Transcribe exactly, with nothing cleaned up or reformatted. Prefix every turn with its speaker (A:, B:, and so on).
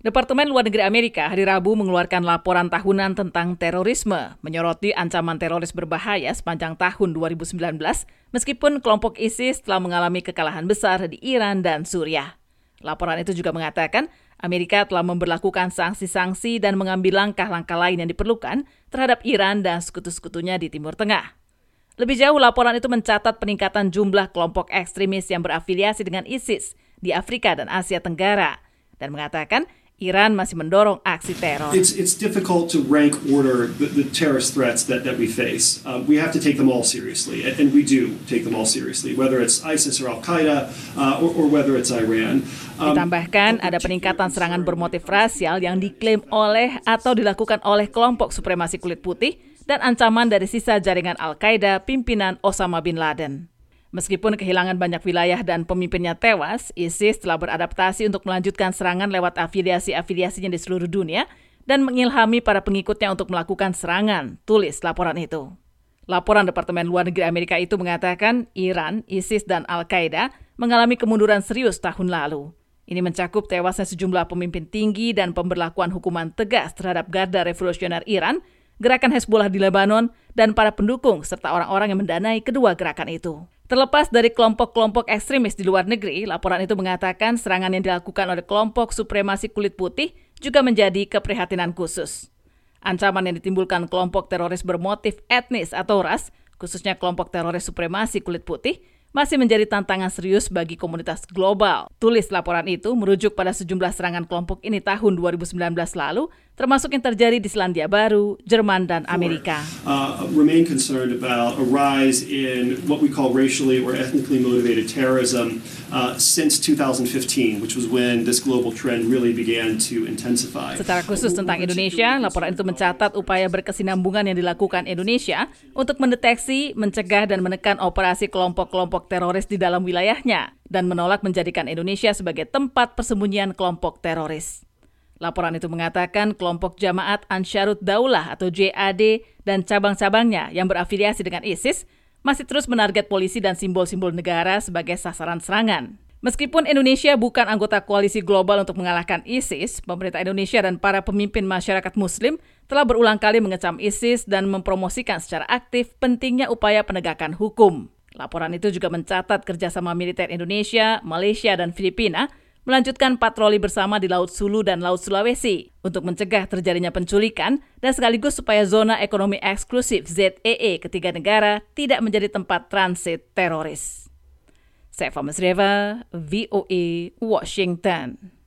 A: Departemen Luar Negeri Amerika hari Rabu mengeluarkan laporan tahunan tentang terorisme, menyoroti ancaman teroris berbahaya sepanjang tahun dua ribu sembilan belas, meskipun kelompok ISIS telah mengalami kekalahan besar di Iran dan Suriah. Laporan itu juga mengatakan Amerika telah memberlakukan sanksi-sanksi dan mengambil langkah-langkah lain yang diperlukan terhadap Iran dan sekutu-sekutunya di Timur Tengah. Lebih jauh, laporan itu mencatat peningkatan jumlah kelompok ekstremis yang berafiliasi dengan ISIS di Afrika dan Asia Tenggara, dan mengatakan Iran masih mendorong aksi teror.
B: It's it's difficult to rank order the, the terrorist threats that, that we face. Uh, we have to take them all seriously, and, and we do take them all seriously, whether it's ISIS or Al-Qaeda uh, or, or whether it's Iran.
A: Um, Ditambahkan ada peningkatan serangan bermotif rasial yang diklaim oleh atau dilakukan oleh kelompok supremasi kulit putih dan ancaman dari sisa jaringan Al-Qaeda pimpinan Osama bin Laden. Meskipun kehilangan banyak wilayah dan pemimpinnya tewas, ISIS telah beradaptasi untuk melanjutkan serangan lewat afiliasi-afiliasinya di seluruh dunia dan mengilhami para pengikutnya untuk melakukan serangan, tulis laporan itu. Laporan Departemen Luar Negeri Amerika itu mengatakan Iran, ISIS, dan Al-Qaeda mengalami kemunduran serius tahun lalu. Ini mencakup tewasnya sejumlah pemimpin tinggi dan pemberlakuan hukuman tegas terhadap Garda Revolusioner Iran, gerakan Hezbollah di Lebanon, dan para pendukung serta orang-orang yang mendanai kedua gerakan itu. Terlepas dari kelompok-kelompok ekstremis di luar negeri, laporan itu mengatakan serangan yang dilakukan oleh kelompok supremasi kulit putih juga menjadi keprihatinan khusus. Ancaman yang ditimbulkan kelompok teroris bermotif etnis atau ras, khususnya kelompok teroris supremasi kulit putih, masih menjadi tantangan serius bagi komunitas global. Tulis laporan itu merujuk pada sejumlah serangan kelompok ini tahun dua ribu sembilan belas lalu, termasuk yang terjadi di Selandia Baru, Jerman, dan Amerika.
B: Uh, remain concerned about a rise in what we call racially or ethnically motivated terrorism uh, since two thousand fifteen, which was when this global trend really began to intensify.
A: Secara khusus tentang Indonesia, laporan itu mencatat upaya berkesinambungan yang dilakukan Indonesia untuk mendeteksi, mencegah, dan menekan operasi kelompok-kelompok teroris di dalam wilayahnya dan menolak menjadikan Indonesia sebagai tempat persembunyian kelompok teroris. Laporan itu mengatakan kelompok Jamaat Ansharut Daulah atau J A D dan cabang-cabangnya yang berafiliasi dengan ISIS masih terus menarget polisi dan simbol-simbol negara sebagai sasaran serangan. Meskipun Indonesia bukan anggota koalisi global untuk mengalahkan ISIS, pemerintah Indonesia dan para pemimpin masyarakat Muslim telah berulang kali mengecam ISIS dan mempromosikan secara aktif pentingnya upaya penegakan hukum. Laporan itu juga mencatat kerjasama militer Indonesia, Malaysia, dan Filipina melanjutkan patroli bersama di Laut Sulu dan Laut Sulawesi untuk mencegah terjadinya penculikan dan sekaligus supaya zona ekonomi eksklusif Z E E ketiga negara tidak menjadi tempat transit teroris. Saya Fahmi Sreva, V O A, Washington.